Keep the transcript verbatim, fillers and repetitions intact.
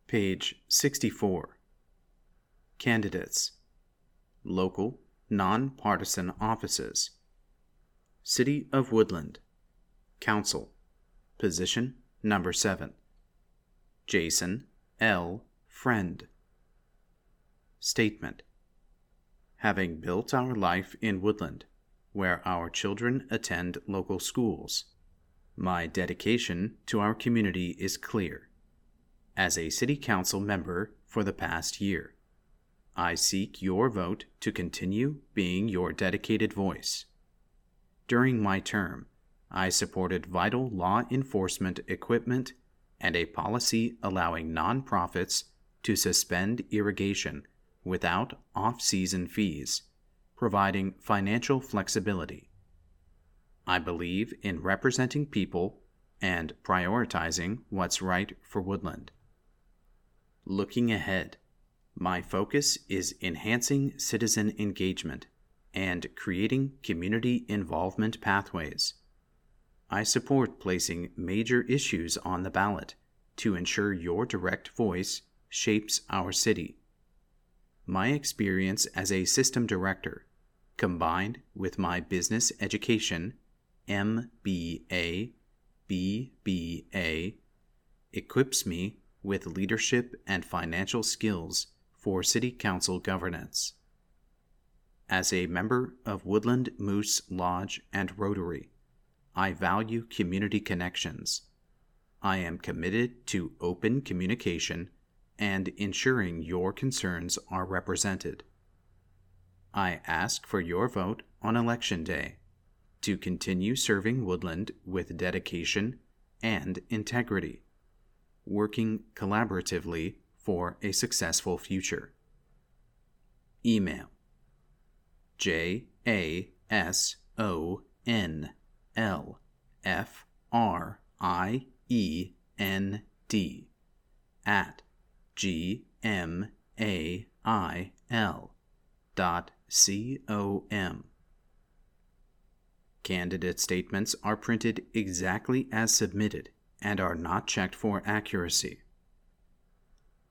Page sixty-four. Candidates. Local, non-partisan offices. City of Woodland. Council. Position number seven. Jason L. Friend. Statement. Having built our life in Woodland, where our children attend local schools, my dedication to our community is clear. As a City Council member for the past year, I seek your vote to continue being your dedicated voice. During my term, I supported vital law enforcement equipment and a policy allowing nonprofits to suspend irrigation without off-season fees, providing financial flexibility. I believe in representing people and prioritizing what's right for Woodland. Looking ahead, my focus is enhancing citizen engagement and creating community involvement pathways. I support placing major issues on the ballot to ensure your direct voice shapes our city. My experience as a system director, combined with my business education, M B A, B B A, equips me with leadership and financial skills for City Council governance. As a member of Woodland Moose Lodge and Rotary, I value community connections. I am committed to open communication and ensuring your concerns are represented. I ask for your vote on Election Day to continue serving Woodland with dedication and integrity, working collaboratively for a successful future. Email J A S O N L F R I E N D at G M A I L dot C O M. Candidate statements are printed exactly as submitted and are not checked for accuracy.